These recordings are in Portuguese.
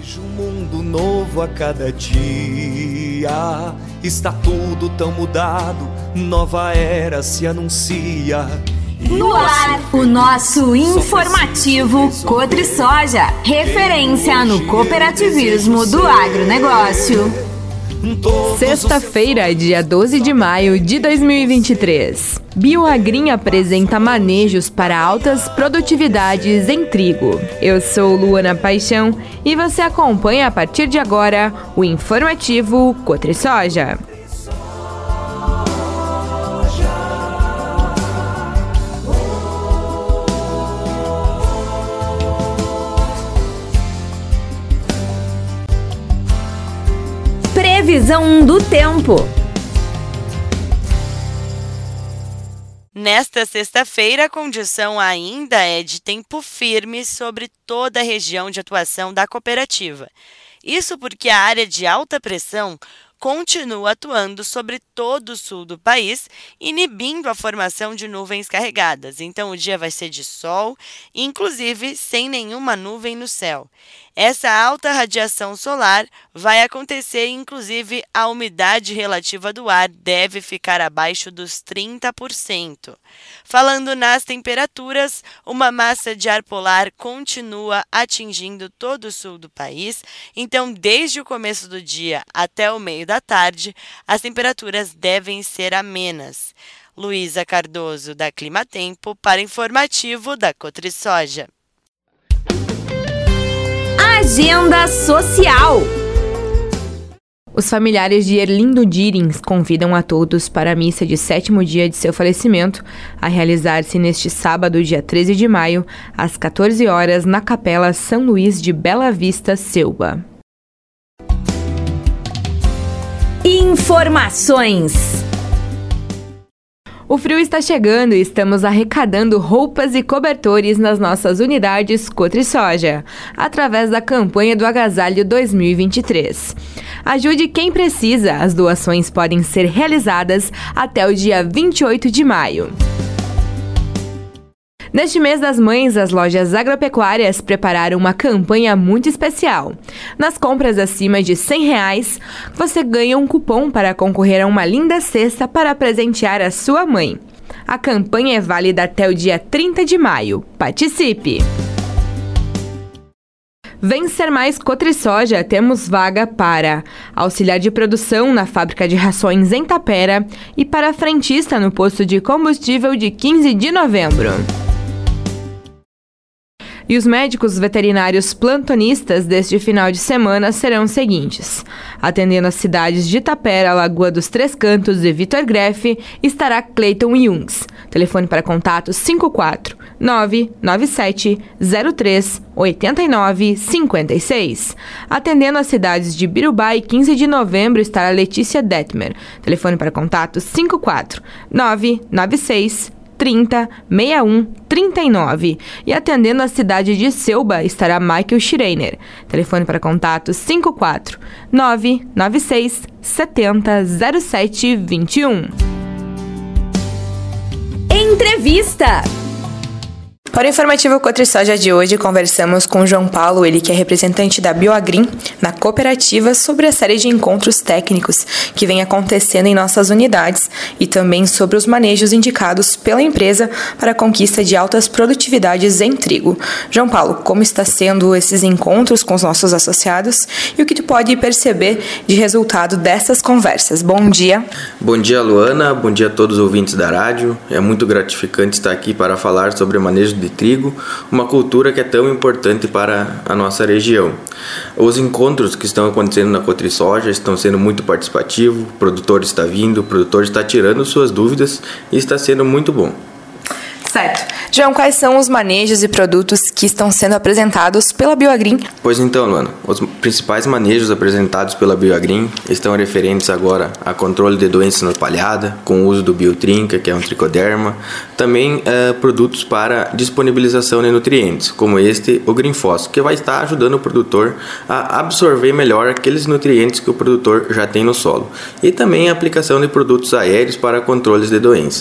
Vejo um mundo novo a cada dia. Está tudo tão mudado, nova era se anuncia. No ar, o nosso informativo Cotrisoja, referência no cooperativismo do agronegócio. Sexta-feira, dia 12 de maio de 2023. Bioagrim apresenta manejos para altas produtividades em trigo. Eu sou Luana Paixão e você acompanha a partir de agora o informativo Cotrisoja. Previsão do tempo. Nesta sexta-feira, a condição ainda é de tempo firme sobre toda a região de atuação da cooperativa. Isso porque a área de alta pressão continua atuando sobre todo o sul do país, inibindo a formação de nuvens carregadas. Então, o dia vai ser de sol, inclusive sem nenhuma nuvem no céu. Essa alta radiação solar vai acontecer, inclusive a umidade relativa do ar deve ficar abaixo dos 30%. Falando nas temperaturas, uma massa de ar polar continua atingindo todo o sul do país, então desde o começo do dia até o meio da tarde, as temperaturas devem ser amenas. Luísa Cardoso, da Climatempo, para informativo da Cotrisoja. Agenda social. Os familiares de Erlindo Dirins convidam a todos para a missa de 7º dia de seu falecimento, a realizar-se neste sábado, dia 13 de maio, às 14 horas, na Capela São Luís de Bela Vista, Selva. Informações. O frio está chegando e estamos arrecadando roupas e cobertores nas nossas unidades Cotrisoja, através da campanha do Agasalho 2023. Ajude quem precisa, as doações podem ser realizadas até o dia 28 de maio. Neste mês das mães, as lojas agropecuárias prepararam uma campanha muito especial. Nas compras acima de R$100, você ganha um cupom para concorrer a uma linda cesta para presentear a sua mãe. A campanha é válida até o dia 30 de maio. Participe! Vem Ser Mais Cotrisoja, temos vaga para auxiliar de produção na fábrica de rações em Tapera e para frentista no posto de combustível de 15 de novembro. E os médicos veterinários plantonistas deste final de semana serão os seguintes. Atendendo as cidades de Tapera, Lagoa dos Três Cantos e Vitor Greff, estará Cleiton Jungs. Telefone para contato 54 997 03 89 56. Atendendo as cidades de Birubá e 15 de novembro, estará Letícia Detmer. Telefone para contato 54 996 30 61 39. E atendendo a cidade de Selba estará Michael Schreiner. Telefone para contato 54 996 70 07 21. Entrevista. Para o informativo Cotrisoja de hoje, conversamos com João Paulo, ele que é representante da Bioagrim na cooperativa, sobre a série de encontros técnicos que vem acontecendo em nossas unidades e também sobre os manejos indicados pela empresa para a conquista de altas produtividades em trigo. João Paulo, como está sendo esses encontros com os nossos associados e o que tu pode perceber de resultado dessas conversas? Bom dia. Bom dia, Luana. Bom dia a todos os ouvintes da rádio. É muito gratificante estar aqui para falar sobre o manejo de trigo, uma cultura que é tão importante para a nossa região. Os encontros que estão acontecendo na Cotrisoja estão sendo muito participativos, o produtor está vindo, o produtor está tirando suas dúvidas e está sendo muito bom. Certo. João, quais são os manejos e produtos que estão sendo apresentados pela Bioagrim? Pois então, Luana, os principais manejos apresentados pela Bioagrim estão referentes agora a controle de doenças na palhada, com o uso do Biotrinca, que é um tricoderma, também produtos para disponibilização de nutrientes, como o Greenfos, que vai estar ajudando o produtor a absorver melhor aqueles nutrientes que o produtor já tem no solo, e também a aplicação de produtos aéreos para controles de doenças.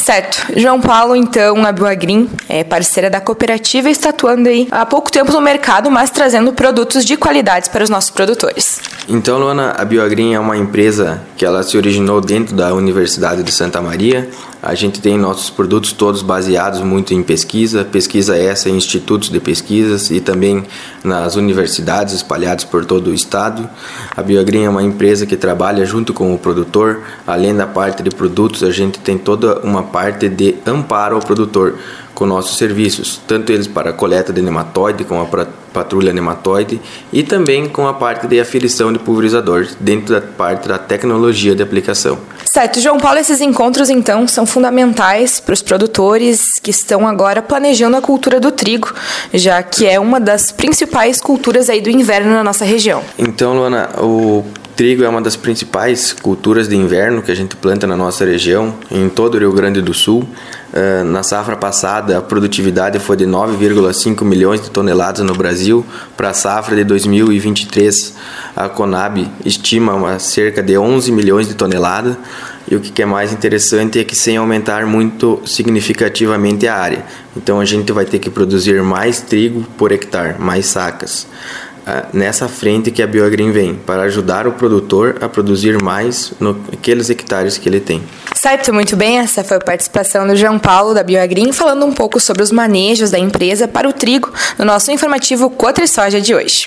Certo. João Paulo, então, a Bioagrin é parceira da cooperativa e está atuando aí há pouco tempo no mercado, mas trazendo produtos de qualidade para os nossos produtores. Então, Luana, a Bioagrin é uma empresa que ela se originou dentro da Universidade de Santa Maria. A gente tem nossos produtos todos baseados muito em pesquisa essa em institutos de pesquisas e também nas universidades espalhadas por todo o estado. A Bioagrin é uma empresa que trabalha junto com o produtor. Além da parte de produtos, a gente tem toda uma parte de amparo ao produtor com nossos serviços, tanto eles para a coleta de nematóide, com a patrulha nematóide, e também com a parte de aferição de pulverizador, dentro da parte da tecnologia de aplicação. Certo, João Paulo, esses encontros então são fundamentais para os produtores que estão agora planejando a cultura do trigo, já que é uma das principais culturas aí do inverno na nossa região. Então, Luana, o trigo é uma das principais culturas de inverno que a gente planta na nossa região, em todo o Rio Grande do Sul. Na safra passada, a produtividade foi de 9,5 milhões de toneladas no Brasil. Para a safra de 2023, a Conab estima cerca de 11 milhões de toneladas. E o que é mais interessante é que sem aumentar muito significativamente a área. Então a gente vai ter que produzir mais trigo por hectare, mais sacas. Nessa frente que a Bioagrin vem, para ajudar o produtor a produzir mais naqueles hectares que ele tem. Certo, muito bem, essa foi a participação do João Paulo da Bioagrin, falando um pouco sobre os manejos da empresa para o trigo no nosso informativo Cotrisoja de hoje.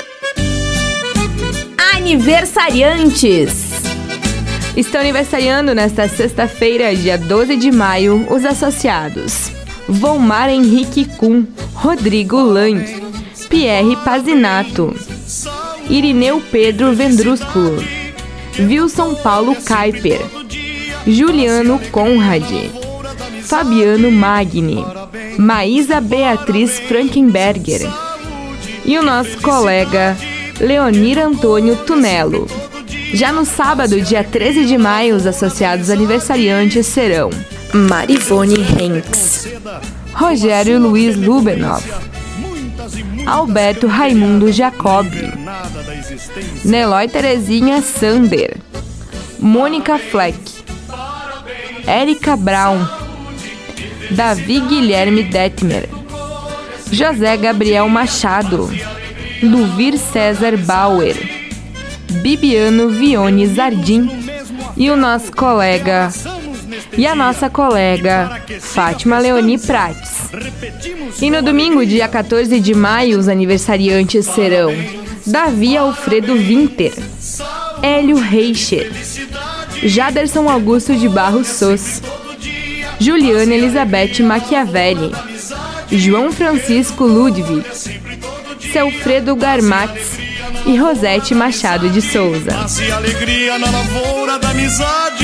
Aniversariantes. Estão aniversariando nesta sexta-feira, dia 12 de maio, os associados Volmar Henrique Kuhn, Rodrigo Lang, Pierre Pazinato, Irineu Pedro Vendrúsculo, Wilson Paulo Kuyper, Juliano Conrad, Fabiano Magni, Maísa Beatriz Frankenberger e o nosso colega Leonir Antônio Tunello. Já no sábado, dia 13 de maio, os associados aniversariantes serão Marivone Henks, Rogério Luiz Lubenov, Alberto Raimundo Jacobi, Neloy Terezinha Sander, Mônica Fleck, Érica Brown, Davi Guilherme Detmer, José Gabriel Machado, Luvir César Bauer, Bibiano Vione Zardim e o nosso colega e a nossa colega Fátima Leoni Prates. E no domingo, dia 14 de maio, os aniversariantes serão Davi Alfredo Winter, Hélio Reicher, Jaderson Augusto de Barros Sos, Juliana Elizabeth Machiavelli, João Francisco Ludwig, Selfredo Garmatz e Rosete Machado de Souza. Nasce alegria na lavoura da amizade.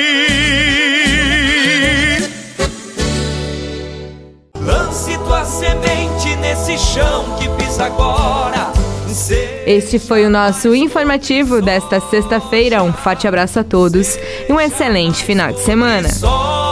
Lance tua semente nesse chão que pisa agora. Este foi o nosso informativo desta sexta-feira. Um forte abraço a todos e um excelente final de semana.